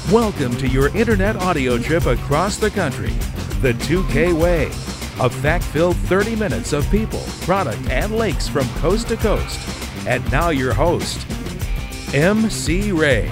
Welcome to your internet audio trip across the country, the 2K Way. A fact-filled 30 minutes of people, product, and lakes from coast to coast. And now your host, MC Ray.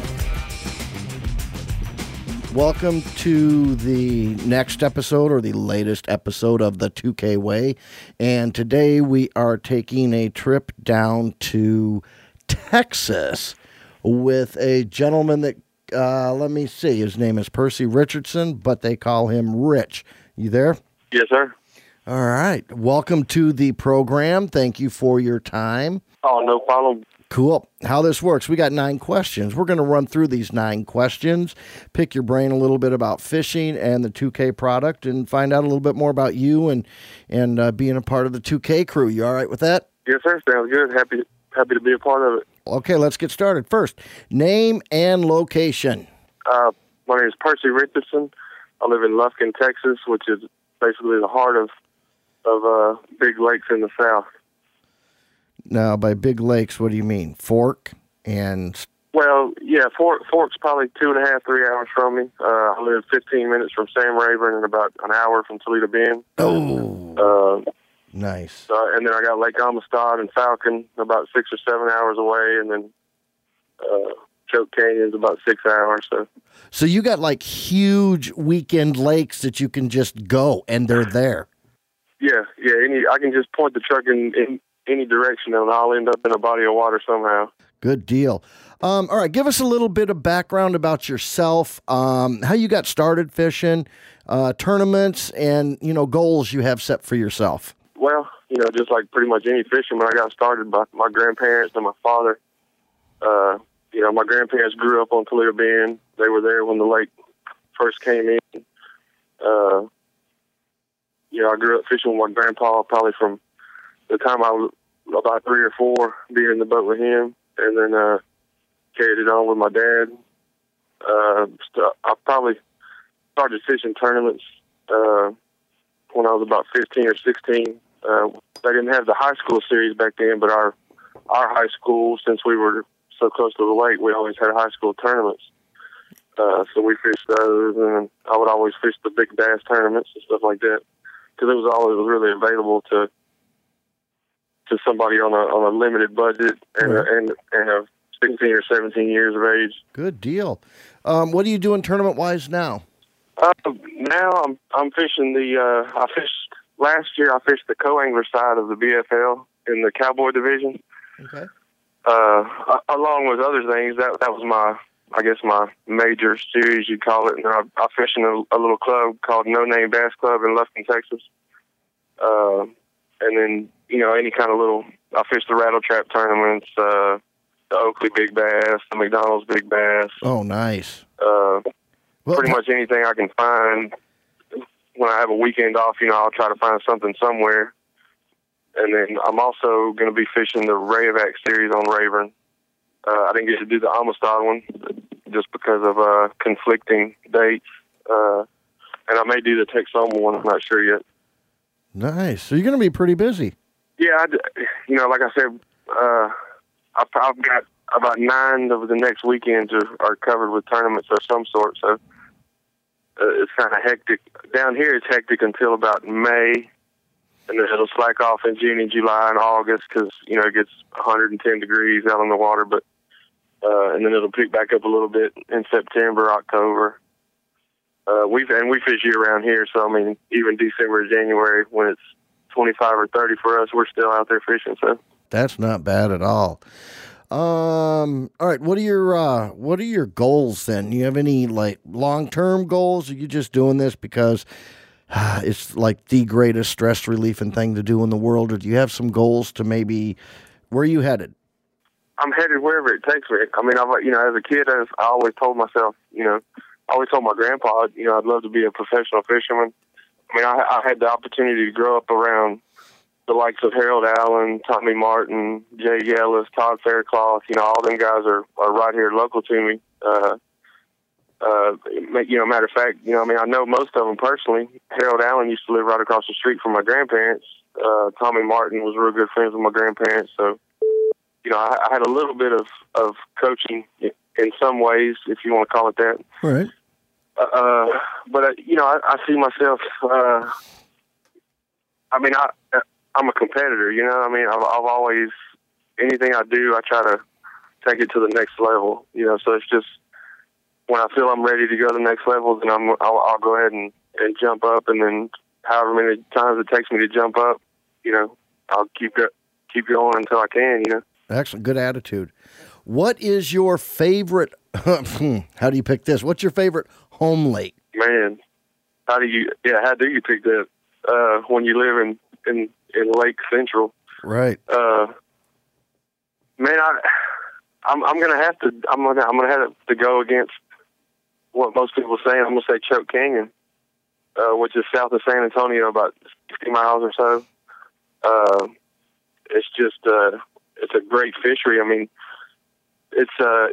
Welcome to the next episode, or the latest episode of the 2K Way. And today we are taking a trip down to Texas with a gentleman that, let me see, his name is Percy Richardson, but they call him Rich. You there? Yes, sir. All right. Welcome to the program. Thank you for your time. Oh, no problem. Cool. How this works, we got 9 questions. We're going to run through these 9 questions, pick your brain a little bit about fishing and the 2K product, and find out a little bit more about you and being a part of the 2K crew. You all right with that? Yes, sir. Sounds good. Happy to be a part of it. Okay, let's get started. First, name and location. My name is Percy Richardson. I live in Lufkin, Texas, which is basically the heart of big lakes in the south. Now, by big lakes, what do you mean? Fork and... Well, yeah, Fork's probably 2.5, 3 hours from me. I live 15 minutes from Sam Rayburn and about an hour from Toledo Bend. Oh, nice. And then I got Lake Amistad and Falcon about 6 or 7 hours away, and then Choke Canyon's about 6 hours. So you got like huge weekend lakes that you can just go, and they're there. Yeah. I can just point the truck in any direction, and I'll end up in a body of water somehow. Good deal. All right, give us a little bit of background about yourself, how you got started fishing, tournaments, and, goals you have set for yourself. Well, just like pretty much any fisherman, I got started by my grandparents and my father. My grandparents grew up on Toledo Bend. They were there when the lake first came in. I grew up fishing with my grandpa probably from the time I was about 3 or 4, being in the boat with him, and then carried it on with my dad. I probably started fishing tournaments when I was about 15 or 16. They didn't have the high school series back then, but our high school, since we were so close to the lake, we always had high school tournaments. So we fished those, and I would always fish the big bass tournaments and stuff like that, because it was all that was really available to somebody on a limited budget and a 16 or 17 years of age. Good deal. What are you doing tournament-wise now? Now I'm fishing last year I fished the co-angler side of the BFL in the Cowboy division. Okay. Along with other things, that was my major series, you'd call it. And I fished in a little club called No Name Bass Club in Lufkin, Texas. And then, any kind of I fished the Rattle Trap tournaments, the Oakley Big Bass, the McDonald's Big Bass. Oh, nice. Pretty much anything I can find. When I have a weekend off, I'll try to find something somewhere. And then I'm also going to be fishing the Rayovac series on Rayburn. I didn't get to do the Amistad one just because of conflicting dates. And I may do the Texoma one. I'm not sure yet. Nice. So you're going to be pretty busy. Yeah, like I said, I've got about 9 of the next weekends are covered with tournaments of some sort. So it's kind of hectic. Down here, it's hectic until about May. And then it'll slack off in June and July and August because, it gets 110 degrees out on the water. But and then it'll pick back up a little bit in September, October. We fish year-round here, so, even December, January, when it's 25 or 30 for us, we're still out there fishing. So that's not bad at all. All right, what are your goals then? Do you have any, long-term goals? Or are you just doing this because it's the greatest stress relief and thing to do in the world, or do you have some goals to maybe, where are you headed? I'm headed wherever it takes me. As a kid, I always told myself, I always told my grandpa, I'd love to be a professional fisherman. I had the opportunity to grow up around the likes of Harold Allen, Tommy Martin, Jay Yellis, Todd Faircloth. All them guys are right here local to me. Matter of fact, I know most of them personally. Harold Allen used to live right across the street from my grandparents. Tommy Martin was real good friends with my grandparents. So I had a little bit of coaching in some ways, if you want to call it that. All right. But I see myself. I'm a competitor. I've always, anything I do, I try to take it to the next level. So it's just when I feel I'm ready to go to the next level, then I'll go ahead and jump up, and then however many times it takes me to jump up, I'll keep going until I can. Excellent, good attitude. What is your favorite? How do you pick this? What's your favorite home lake? Man, how do you pick that? When you live in Lake Central, right? Man, I'm gonna have to go against what most people say. I'm gonna say Choke Canyon, which is south of San Antonio, about 60 miles or so. It's just it's a great fishery. I mean, it's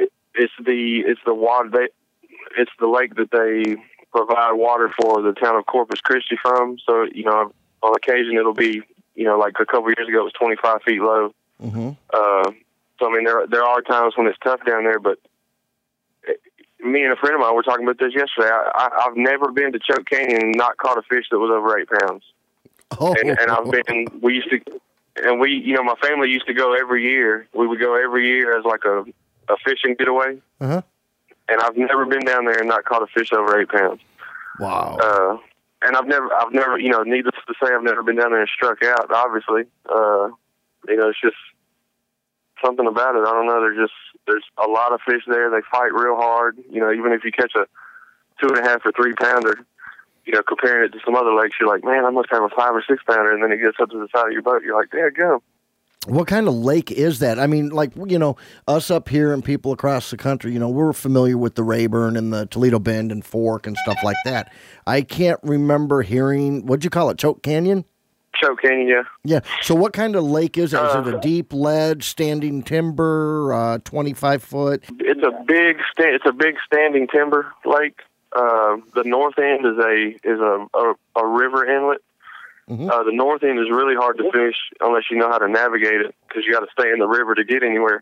the lake that they provide water for the town of Corpus Christi from. So on occasion it'll be like a couple years ago it was 25 feet low. Mm-hmm. So I mean there are times when it's tough down there, but me and a friend of mine were talking about this yesterday. I've never been to Choke Canyon and not caught a fish that was over 8 pounds. Oh. And my family used to go every year. We would go every year as like a fishing getaway. Uh-huh. And I've never been down there and not caught a fish over 8 pounds. Wow. And I've never, needless to say, I've never been down there and struck out, obviously. It's just something about it. I don't know. There's a lot of fish there. They fight real hard. Even if you catch a 2.5 or 3 pounder, comparing it to some other lakes, you're like, man, I must have a 5 or 6 pounder. And then it gets up to the side of your boat. You're like, there you go. What kind of lake is that? I mean, like, us up here and people across the country, we're familiar with the Rayburn and the Toledo Bend and Fork and stuff like that. I can't remember hearing, what'd you call it, Choke Canyon? Choke Canyon, yeah. Yeah. So what kind of lake is that? Is it a deep ledge, standing timber, 25 foot? It's a big standing timber lake. The north end is a river inlet. Mm-hmm. The north end is really hard to fish unless you know how to navigate it, because you got to stay in the river to get anywhere.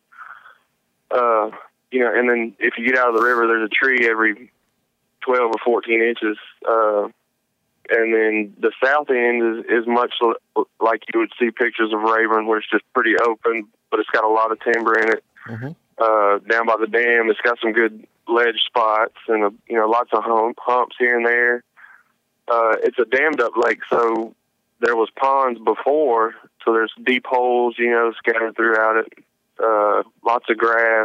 And then if you get out of the river, there's a tree every 12 or 14 inches. And then the south end is much like you would see pictures of Rayburn, where it's just pretty open, but it's got a lot of timber in it. Mm-hmm. Down by the dam, it's got some good ledge spots and lots of humps here and there. It's a dammed up lake, so there was ponds before, so there's deep holes, scattered throughout it. Lots of grass,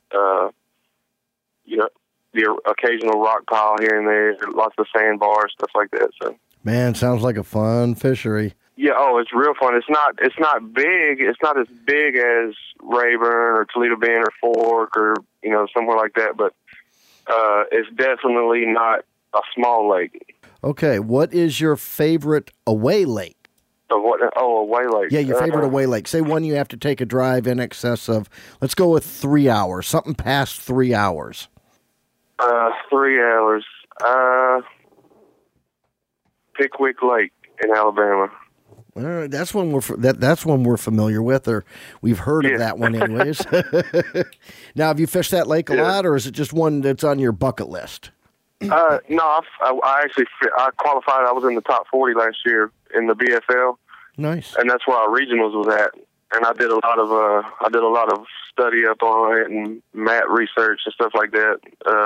the occasional rock pile here and there, lots of sandbars, stuff like that. So, man, sounds like a fun fishery. Yeah, it's real fun. It's not big. It's not as big as Rayburn or Toledo Bend or Fork or somewhere like that, but it's definitely not a small lake. Okay, what is your favorite away lake? Away lake. Yeah, your favorite away lake. Say one you have to take a drive in excess of, let's go with 3 hours, something past 3 hours. 3 hours. Pickwick Lake in Alabama. All right, that's one we're familiar with, or we've heard of that one anyways. Now, have you fished that lake a lot, or is it just one that's on your bucket list? No, I actually qualified. I was in the top 40 last year in the BFL. Nice. And that's where our regionals was at. And I did a lot of study up on it and mat research and stuff like that.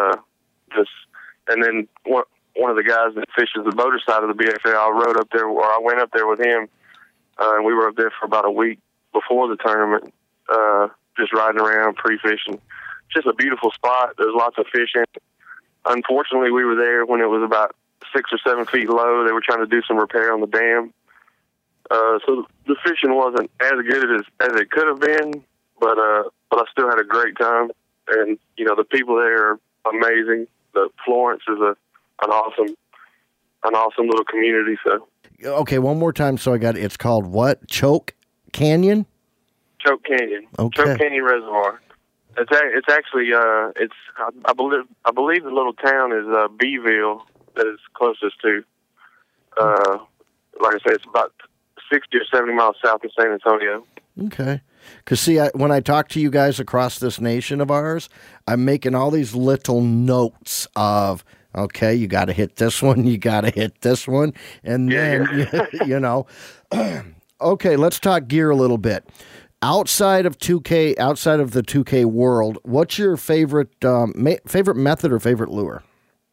And then one of the guys that fishes the boater side of the BFL, I went up there with him, and we were up there for about a week before the tournament, just riding around, pre-fishing. Just a beautiful spot. There's lots of fish in it. Unfortunately, we were there when it was about 6 or 7 feet low. They were trying to do some repair on the dam. So the fishing wasn't as good as it could have been, but I still had a great time. And, the people there are amazing. Florence is an awesome little community. So. Okay, one more time. So I got it. It's called what? Choke Canyon? Choke Canyon. Okay. Choke Canyon Reservoir. It's actually I believe the little town is Beeville that is closest to. Like I said, it's about 60 or 70 miles south of San Antonio. Okay. Because, see, when I talk to you guys across this nation of ours, I'm making all these little notes of, okay, you got to hit this one, you got to hit this one. And then, you know, okay, let's talk gear a little bit. Outside of 2K, outside of the 2K world, what's your favorite favorite method or favorite lure?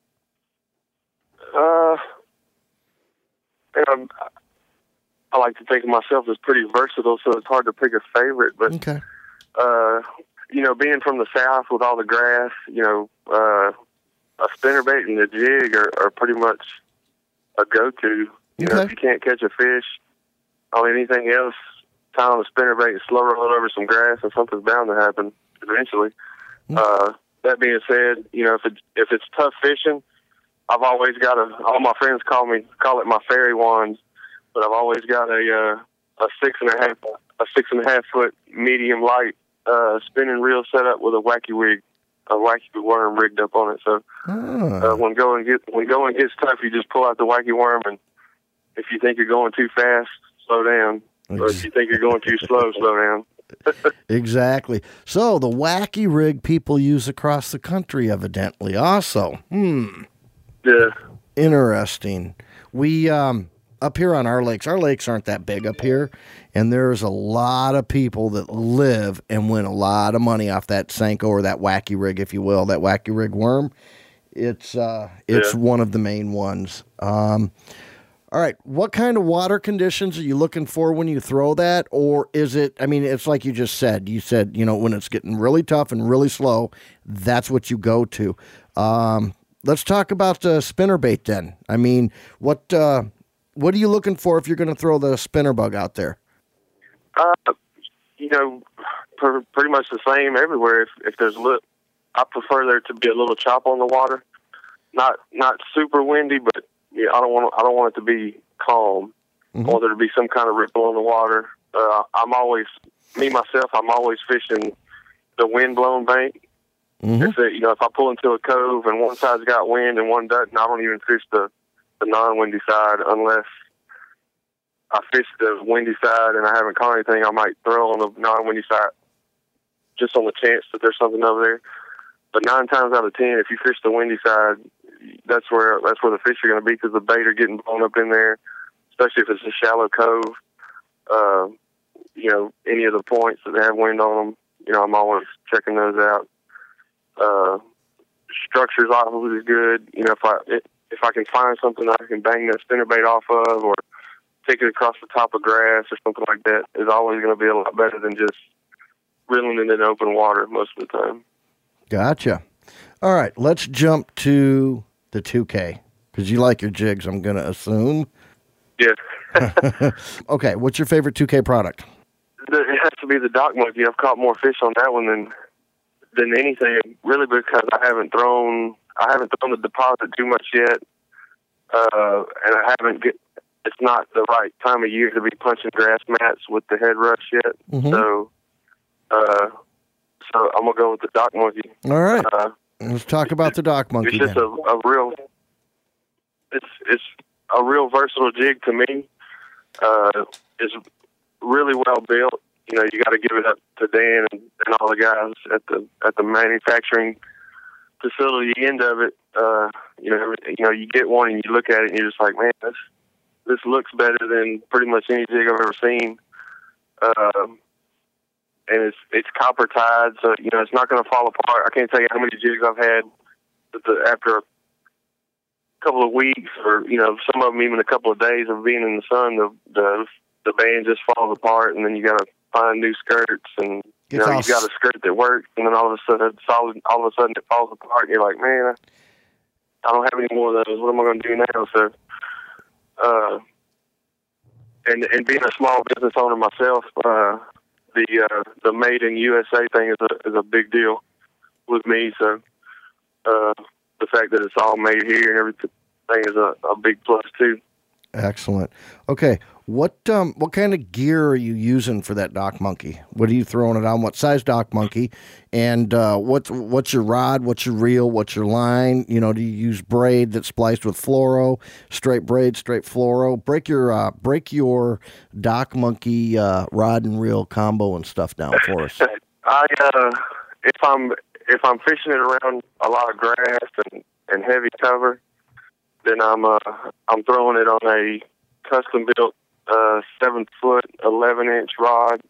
I like to think of myself as pretty versatile, so it's hard to pick a favorite. But, okay. You know, being from the South with all the grass, you know, a spinnerbait and a jig are pretty much a go-to. You know, if you can't catch a fish on anything else, tie on a spinnerbait and slow roll over some grass, and something's bound to happen eventually. That being said, you know, if it's tough fishing, I've always got all my friends call it my fairy wand, but I've always got a 6.5 foot medium light spinning reel set up with a wacky worm rigged up on it. So when going gets tough, you just pull out the wacky worm, and if you think you're going too fast, slow down. Or if you think you're going too slow, slow down. Exactly. So the wacky rig people use across the country, evidently, also. Yeah. Interesting. We up here on our lakes aren't that big up here, and there's a lot of people that live and win a lot of money off that Senko or that wacky rig, if you will, that wacky rig worm. It's one of the main ones. All right, what kind of water conditions are you looking for when you throw that? Or is it, I mean, it's like you said, you know, when it's getting really tough and really slow, that's what you go to. Let's talk about the spinnerbait then. I mean, what are you looking for if you're going to throw the spinner bug out there? You know, pretty much the same everywhere. If there's I prefer there to be a little chop on the water. Not super windy, but yeah, I don't want it to be calm. I want there to be some kind of ripple on the water. I'm always fishing the wind-blown bank. If I pull into a cove and one side's got wind and one doesn't, I don't even fish the non-windy side unless I fish the windy side and I haven't caught anything. I might throw on the non-windy side just on the chance that there's something over there. But 9 times out of 10, if you fish the windy side, that's where the fish are going to be, because the bait are getting blown up in there, especially if it's a shallow cove. You know, any of the points that have wind on them, you know, I'm always checking those out. Structure's always good. You know, if I can find something that I can bang that spinnerbait off of, or take it across the top of grass or something like that, is always going to be a lot better than just reeling it in open water most of the time. Gotcha. All right, let's jump to the 2K, because you like your jigs, I'm going to assume. Yeah. Okay, what's your favorite 2K product? It has to be the Dock Monkey. I've caught more fish on that one than anything, really, because I haven't thrown the deposit too much yet, and it's not the right time of year to be punching grass mats with the head rush yet. So I'm gonna go with the Dock Monkey. All right. Let's talk about the Dock Monkey. It's just it's a real versatile jig to me. It's really well built. You know, you got to give it up to Dan and all the guys at the manufacturing facility end of it. You know, you get one and you look at it and you're just like, man, this looks better than pretty much any jig I've ever seen. And it's copper tied, so you know it's not going to fall apart. I can't tell you how many jigs I've had after a couple of weeks, or you know, some of them even a couple of days of being in the sun. The band just falls apart, and then you got to find new skirts, and you know you got a skirt that works, and then all of a sudden it falls apart, and you're like, man, I don't have any more of those. What am I going to do now? So, and being a small business owner myself, the made in USA thing is a big deal with me. So the fact that it's all made here and everything is a big plus too. Excellent. Okay, what kind of gear are you using for that Dock Monkey? What are you throwing it on? What size Dock Monkey? And what's your rod? What's your reel? What's your line? Do you use braid that's spliced with fluoro, straight braid, straight fluoro? Break your Dock Monkey rod and reel combo and stuff down for us. If I'm fishing it around a lot of grass and heavy cover, then I'm throwing it on a custom built 7-foot 11-inch rod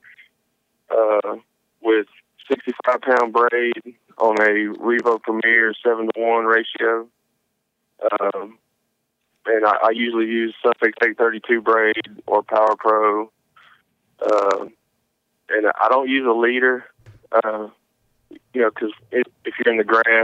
with 65-pound braid on a Revo Premier 7-to-1 ratio. And I usually use Sufix 832 braid or Power Pro. And I don't use a leader, because if you're in the grass,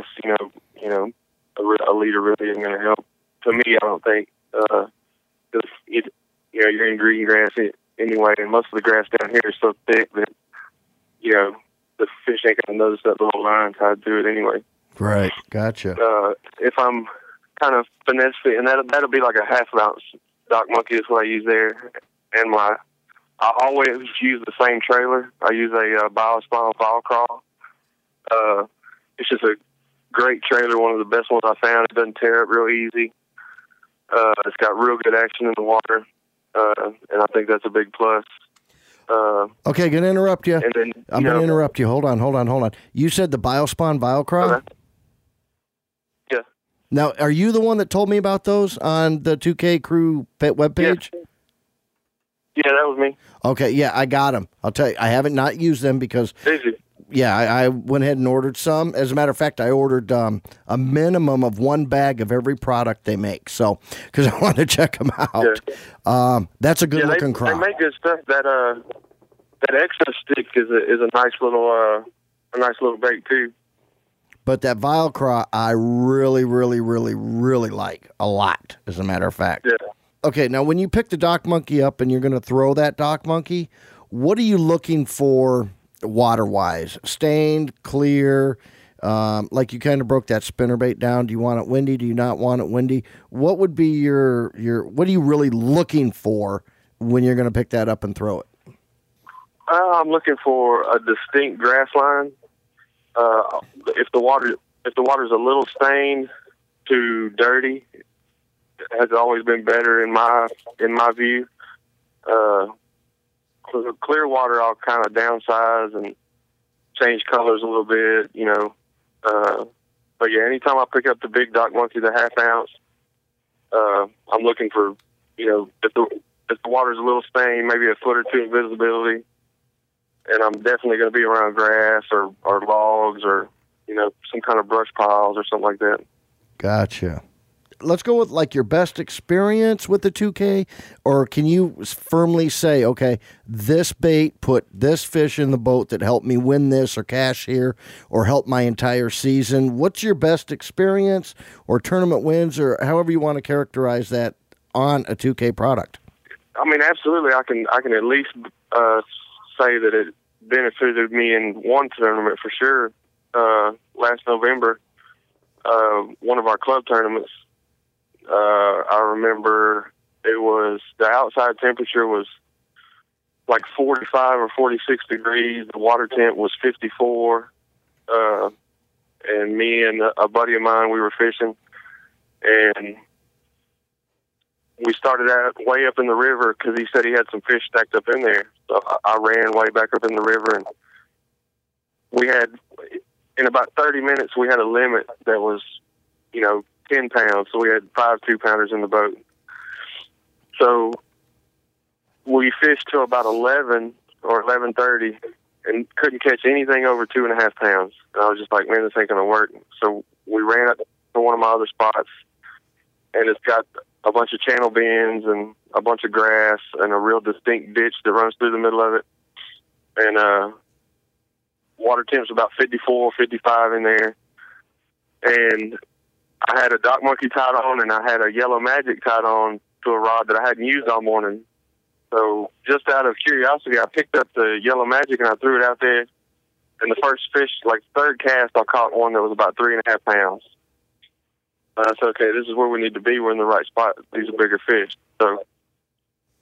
a leader really isn't going to help. To me, I don't think, because you're in green grass anyway, and most of the grass down here is so thick that the fish ain't going to notice that little line tied to it anyway. Right, gotcha. If I'm kind of finesse it, and that'll be like a half-ounce Dock Monkey is what I use there, and I always use the same trailer. I use a Biospon Vol Crawl. It's just a great trailer, one of the best ones I found. It doesn't tear up real easy. It's got real good action in the water, and I think that's a big plus. Okay, going to interrupt you. And then, I'm going to interrupt you. Hold on. You said the Biospon Viocrawl? Okay. Yeah. Now, are you the one that told me about those on the 2K Crew webpage? Yeah, that was me. Okay, yeah, I got them. I'll tell you, I haven't not used them because... Did you? Yeah, I went ahead and ordered some. As a matter of fact, I ordered a minimum of 1 bag of every product they make. So, because I wanted to check them out. Yeah. That's a good looking craw. They make good stuff. That extra stick is a nice little bait too. But that Vile Craw, I really, really, really, really like a lot. As a matter of fact. Yeah. Okay, now when you pick the Dock Monkey up and you're going to throw that Dock Monkey, what are you looking for? Water-wise, stained, clear, like you kind of broke that spinnerbait down. Do you want it windy? Do you not want it windy? What would be your what are you really looking for when you're going to pick that up and throw it? I'm looking for a distinct grass line. If the water's a little stained to dirty, it has always been better in my view. Clear water, I'll kind of downsize and change colors a little bit, But yeah, anytime I pick up the big Dock Monkey, the half-ounce, I'm looking for, if the water's a little stained, maybe a foot or two of visibility, and I'm definitely going to be around grass or logs or, some kind of brush piles or something like that. Gotcha. Let's go with like your best experience with the 2K, or can you firmly say, okay, this bait put this fish in the boat that helped me win this or cash here or help my entire season? What's your best experience or tournament wins or however you want to characterize that on a 2K product? I mean, absolutely. I can at least say that it benefited me in one tournament for sure. Last November, one of our club tournaments, I remember the outside temperature was like 45 or 46 degrees. The water temp was 54. And me and a buddy of mine, we were fishing, and we started out way up in the river because he said he had some fish stacked up in there. So I ran way back up in the river, and we had, in about 30 minutes, we had a limit that was, 10 pounds, so we had 5 2-pounders in the boat. So we fished till about 11 or 11:30 and couldn't catch anything over 2.5 pounds. And I was just like, man, this ain't going to work. So we ran up to one of my other spots, and it's got a bunch of channel bends and a bunch of grass and a real distinct ditch that runs through the middle of it. And water temp's about 54, 55 in there. And I had a Dock Monkey tied on, and I had a Yellow Magic tied on to a rod that I hadn't used all morning. So just out of curiosity, I picked up the Yellow Magic and I threw it out there. And the first fish, like third cast, I caught one that was about 3.5 pounds. I said, okay, this is where we need to be. We're in the right spot. These are bigger fish. So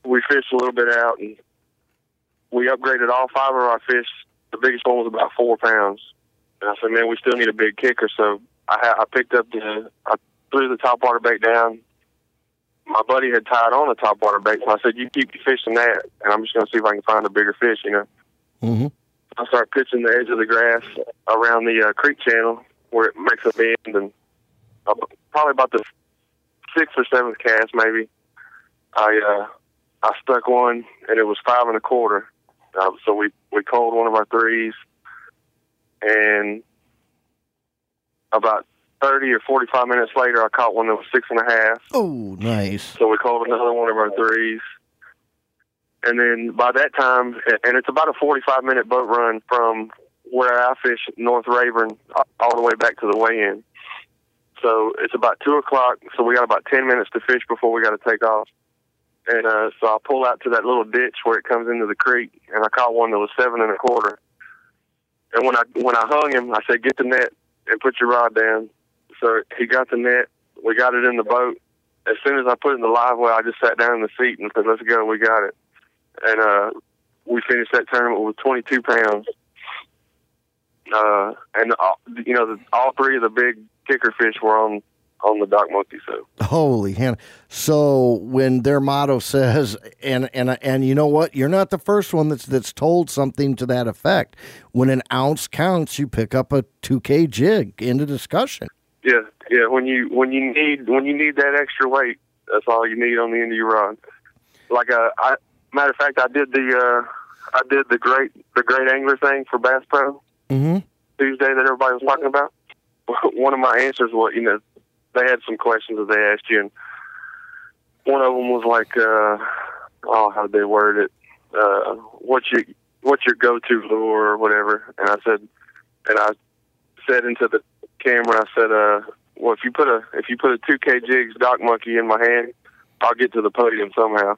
we fished a little bit out, and we upgraded all 5 of our fish. The biggest one was about 4 pounds. And I said, man, we still need a big kicker. So I picked up I threw the topwater bait down. My buddy had tied on a topwater bait, so I said, you keep fishing that, and I'm just going to see if I can find a bigger fish, you know. Mm-hmm. I start pitching the edge of the grass around the creek channel where it makes a bend, and probably about the 6th or 7th cast, maybe, I stuck one, and it was 5 1/4. So we called one of our 3s, and about 30 or 45 minutes later, I caught one that was 6 1/2. Oh, nice. So we called another one of our 3s. And then by that time, and it's about a 45-minute boat run from where I fish North Rayburn all the way back to the weigh-in. So it's about 2 o'clock, so we got about 10 minutes to fish before we got to take off. And so I pull out to that little ditch where it comes into the creek, and I caught one that was 7 1/4. And when I hung him, I said, get the net and put your rod down. So he got the net. We got it in the boat. As soon as I put it in the live well, I just sat down in the seat and said, let's go, we got it. And we finished that tournament with 22 pounds. And, all 3 of the big kicker fish were on the Dock Monkey. So holy Hannah. So when their motto says, and you know what, you're not the first one that's told something to that effect. When an ounce counts, you pick up a 2K jig. Into discussion. Yeah. When you need that extra weight, that's all you need on the end of your rod. Like matter of fact, I did the great angler thing for Bass Pro Tuesday that everybody was talking about. One of my answers was, they had some questions that they asked you, and one of them was like, how did they word it? What's your go-to lure or whatever? And I said into the camera, I said, well, if you put a 2K jigs Dock Monkey in my hand, I'll get to the podium somehow.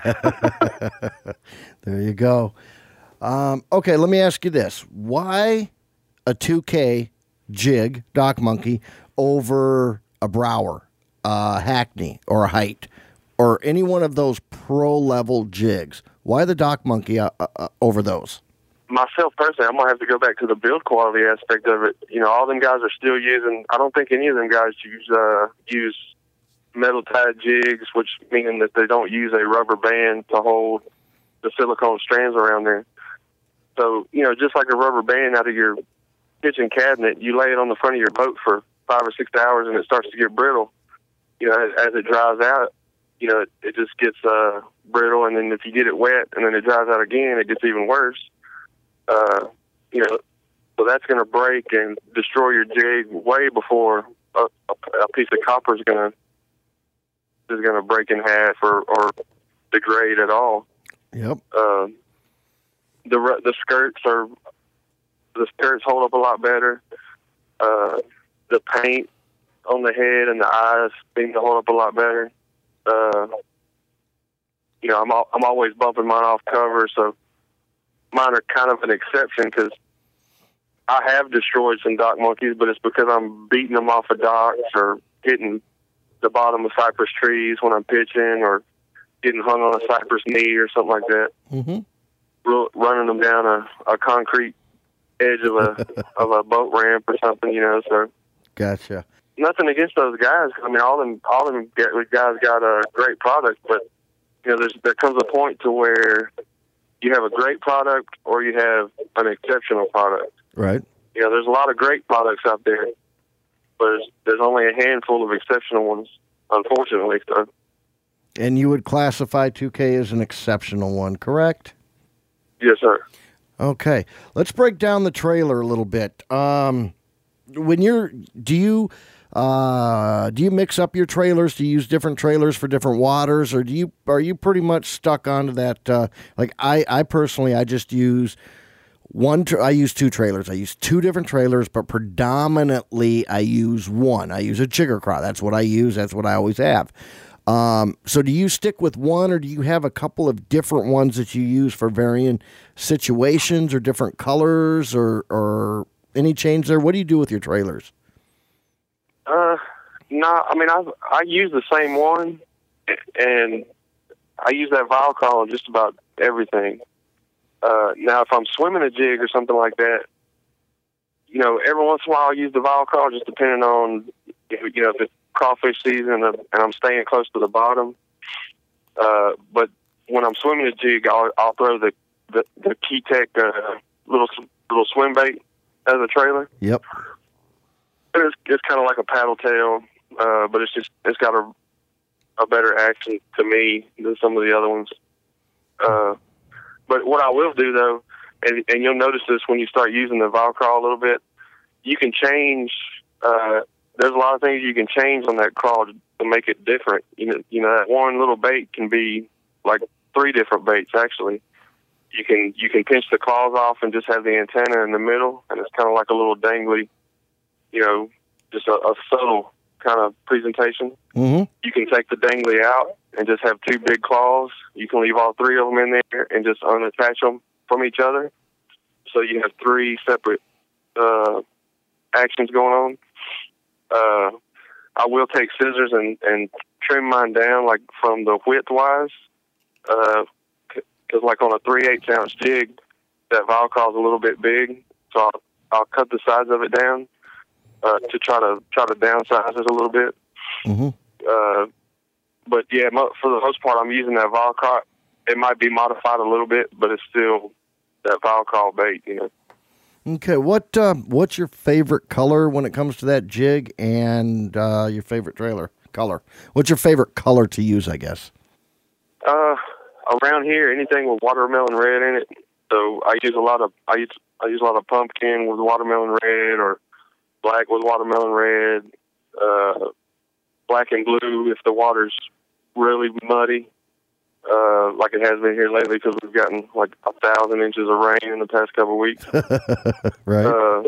There you go. Okay, let me ask you this. Why a 2K jig Dock Monkey over a Brower, Hackney, or a Height, or any one of those pro-level jigs? Why the Dock Monkey over those? Myself, personally, I'm going to have to go back to the build quality aspect of it. All them guys are still using, I don't think any of them guys use metal-tied jigs, which meaning that they don't use a rubber band to hold the silicone strands around there. So, just like a rubber band out of your kitchen cabinet, you lay it on the front of your boat for 5 or 6 hours and it starts to get brittle. As it dries out, it just gets brittle, and then if you get it wet and then it dries out again, it gets even worse. So that's going to break and destroy your jig way before a piece of copper is going to break in half or degrade at all. Yep. The skirts hold up a lot better. The paint on the head and the eyes seem to hold up a lot better. I'm always bumping mine off cover, so mine are kind of an exception because I have destroyed some Dock Monkeys, but it's because I'm beating them off of docks or hitting the bottom of cypress trees when I'm pitching, or getting hung on a cypress knee or something like that. Mm-hmm. Running them down a concrete edge of a boat ramp or something, So gotcha. Nothing against those guys. I mean, all them guys got a great product, but there comes a point to where you have a great product or you have an exceptional product. Right. There's a lot of great products out there, but there's only a handful of exceptional ones, unfortunately. So. And you would classify 2K as an exceptional one, correct? Yes, sir. Okay. Let's break down the trailer a little bit. Do you mix up your trailers? Do you use different trailers for different waters, or are you pretty much stuck onto that? I personally, I just use I use 2 trailers. I use 2 different trailers, but predominantly I use one. I use a Jigger Craw. That's what I use. That's what I always have. So do you stick with one, or do you have a couple of different ones that you use for varying situations or different colors or any change there? What do you do with your trailers? No, I mean, I use the same one, and I use that vial crawl on just about everything. Now, if I'm swimming a jig or something like that, every once in a while I'll use the vial crawl, just depending on, if it's crawfish season and I'm staying close to the bottom. But when I'm swimming a jig, I'll throw the Key-Tech little swim bait as a trailer. Yep. It's kind of like a paddle tail, but it's got a better action to me than some of the other ones. But what I will do, though, and you'll notice this when you start using the vial crawl a little bit, you can change. There's a lot of things you can change on that crawl to make it different. That one little bait can be like 3 different baits, actually. You can pinch the claws off and just have the antenna in the middle, and it's kind of like a little dangly, just a subtle kind of presentation. Mm-hmm. You can take the dangly out and just have 2 big claws. You can leave all 3 of them in there and just unattach them from each other. So you have 3 separate actions going on. I will take scissors and trim mine down, like from the width-wise, because like on a 3/8 ounce jig, that vial crawl is a little bit big. So I'll cut the sides of it down to try to downsize it a little bit. Mm-hmm. But yeah, for the most part, I'm using that vial crawl. It might be modified a little bit, but it's still that vial crawl bait, Okay, what's your favorite color when it comes to that jig, and your favorite trailer color? What's your favorite color to use, I guess? Around here, anything with watermelon red in it. So I use a lot of pumpkin with watermelon red, or black with watermelon red, black and blue if the water's really muddy, like it has been here lately, because we've gotten like 1,000 inches of rain in the past couple of weeks. Right.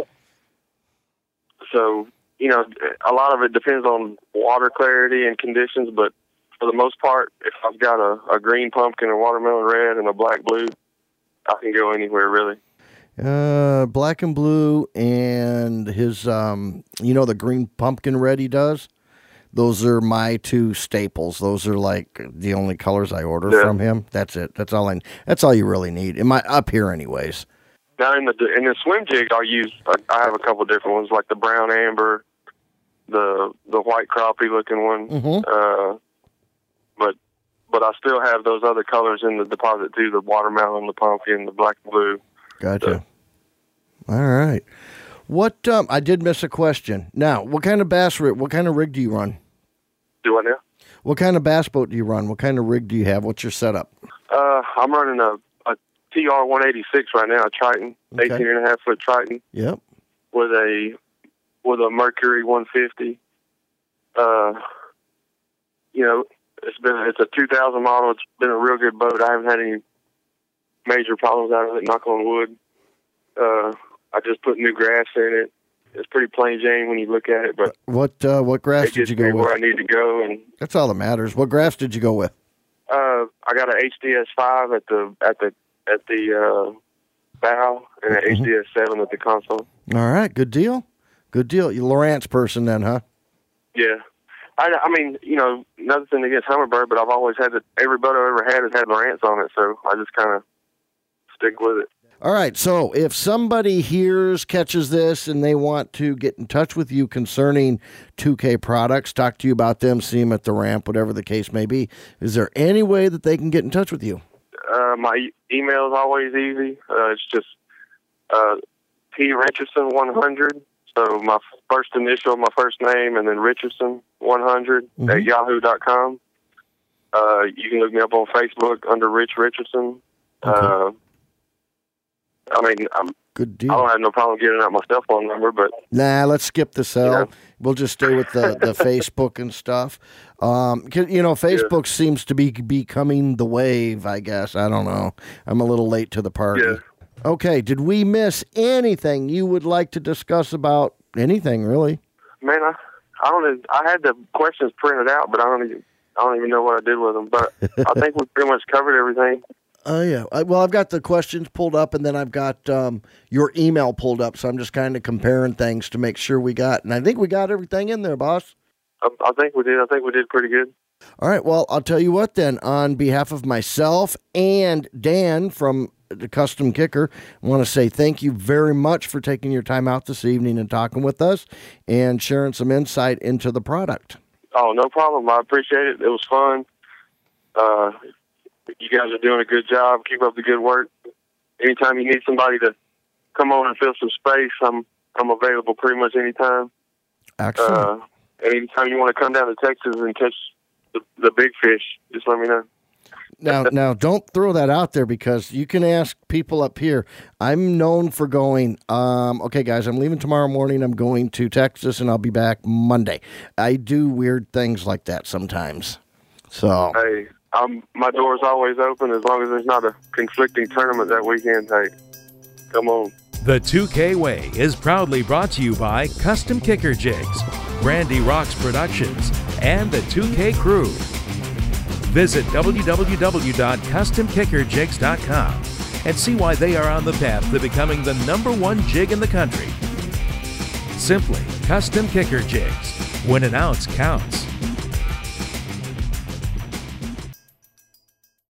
So, a lot of it depends on water clarity and conditions, but for the most part, if I've got a green pumpkin, a watermelon red, and a black blue, I can go anywhere, really. Black and blue, and his, the green pumpkin red he does. Those are my 2 staples. Those are like the only colors I order from him. That's it. That's all you really need. Up here anyways. Now in the swim jig, I have a couple different ones, like the brown amber, the white crappie looking one. Mm-hmm. But I still have those other colors in the deposit too: the watermelon, the pumpkin, the black and blue. Gotcha. All right. What? I did miss a question. Now, what kind of rig do you run? Do what now? What kind of bass boat do you run? What kind of rig do you have? What's your setup? I'm running a TR-186 right now, a Triton, 18.5-foot Triton. Yep. With a Mercury 150. It's a 2000 model. It's been a real good boat. I haven't had any major problems out of it, knock on wood. I just put new grass in it. It's pretty plain Jane when you look at it, but what grass did you go with? Where I need to go, and that's all that matters. What grass did you go with? I got an HDS5 at the bow, and an HDS7 at the console. All right, good deal. Good deal. You Lowrance person then, huh? Yeah. I mean, nothing against Humminbird, but I've always had every boat I've ever had has had Lowrance on it, so I just kind of stick with it. All right, so if somebody catches this, and they want to get in touch with you concerning 2K products, talk to you about them, see them at the ramp, whatever the case may be, is there any way that they can get in touch with you? My email is always easy. It's just P. Richardson 100. So my first initial, my first name, and then Richardson 100 at yahoo.com. You can look me up on Facebook under Rich Richardson. Okay. Good deal. I don't have no problem giving out my cell phone number, but let's skip the cell. Yeah. We'll just stay with the Facebook and stuff. Facebook seems to be becoming the wave, I guess. I don't know. I'm a little late to the party. Yeah. Okay. Did we miss anything you would like to discuss about anything, really? Man, I had the questions printed out, but I don't even know what I did with them. But I think we pretty much covered everything. Oh, yeah. Well, I've got the questions pulled up, and then I've got your email pulled up, so I'm just kind of comparing things to make sure and I think we got everything in there, boss. I think we did. I think we did pretty good. All right. Well, I'll tell you what then. On behalf of myself and Dan from the Custom Kicker, I want to say thank you very much for taking your time out this evening and talking with us and sharing some insight into the product. Oh, no problem. I appreciate it. It was fun. You guys are doing a good job. Keep up the good work. Anytime you need somebody to come on and fill some space, I'm available pretty much anytime. Excellent. Anytime you want to come down to Texas and catch the big fish, just let me know. Now, don't throw that out there because you can ask people up here. I'm known for going, okay, guys, I'm leaving tomorrow morning. I'm going to Texas, and I'll be back Monday. I do weird things like that sometimes. So, hey, my door's always open as long as there's not a conflicting tournament that weekend. Hey, come on. The 2K Way is proudly brought to you by Custom Kicker Jigs, Brandy Rocks Productions, and the 2K Crew. Visit www.customkickerjigs.com and see why they are on the path to becoming the #1 jig in the country. Simply Custom Kicker Jigs. When an ounce counts.